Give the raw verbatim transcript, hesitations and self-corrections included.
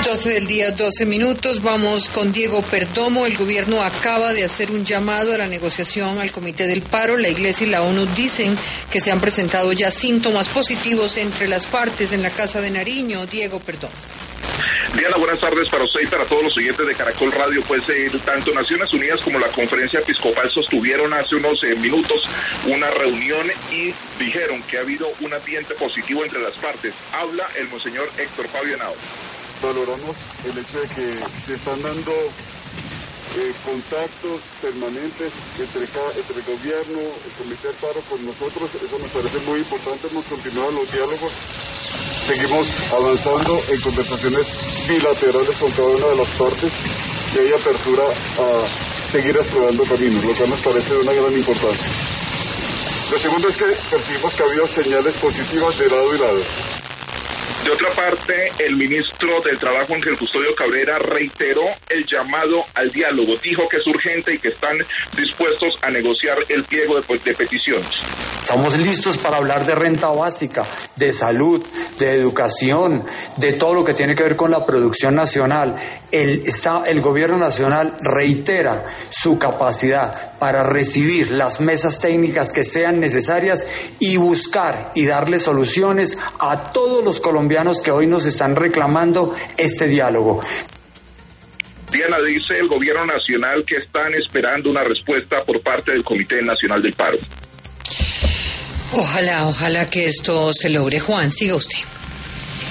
doce del día, doce minutos. Vamos con Diego Perdomo. El gobierno acaba de hacer un llamado a la negociación al Comité del Paro. La Iglesia y la ONU dicen que se han presentado ya síntomas positivos entre las partes en la Casa de Nariño. Diego Perdomo. Diana, buenas tardes para usted y para todos los oyentes de Caracol Radio. Pues eh, tanto Naciones Unidas como la Conferencia Episcopal sostuvieron hace unos eh, minutos una reunión y dijeron que ha habido un ambiente positivo entre las partes. Habla el monseñor Héctor Fabio Henao. Valoramos el hecho de que se están dando eh, contactos permanentes entre, entre el gobierno, el Comité del Paro con nosotros. Eso nos parece muy importante. Hemos continuado los diálogos. Seguimos avanzando en conversaciones bilaterales con cada una de las partes y hay apertura a seguir explorando caminos, lo cual nos parece de una gran importancia. Lo segundo es que percibimos que ha habido señales positivas de lado y lado. De otra parte, el ministro del Trabajo, Ángel Custodio Cabrera, reiteró el llamado al diálogo. Dijo que es urgente y que están dispuestos a negociar el pliego de, de peticiones. Estamos listos para hablar de renta básica, de salud, de educación, de todo lo que tiene que ver con la producción nacional. El, está, el gobierno nacional reitera su capacidad para recibir las mesas técnicas que sean necesarias y buscar y darle soluciones a todos los colombianos que hoy nos están reclamando este diálogo. Diana, dice el gobierno nacional que están esperando una respuesta por parte del Comité Nacional del Paro. Ojalá, ojalá que esto se logre. Juan, siga usted.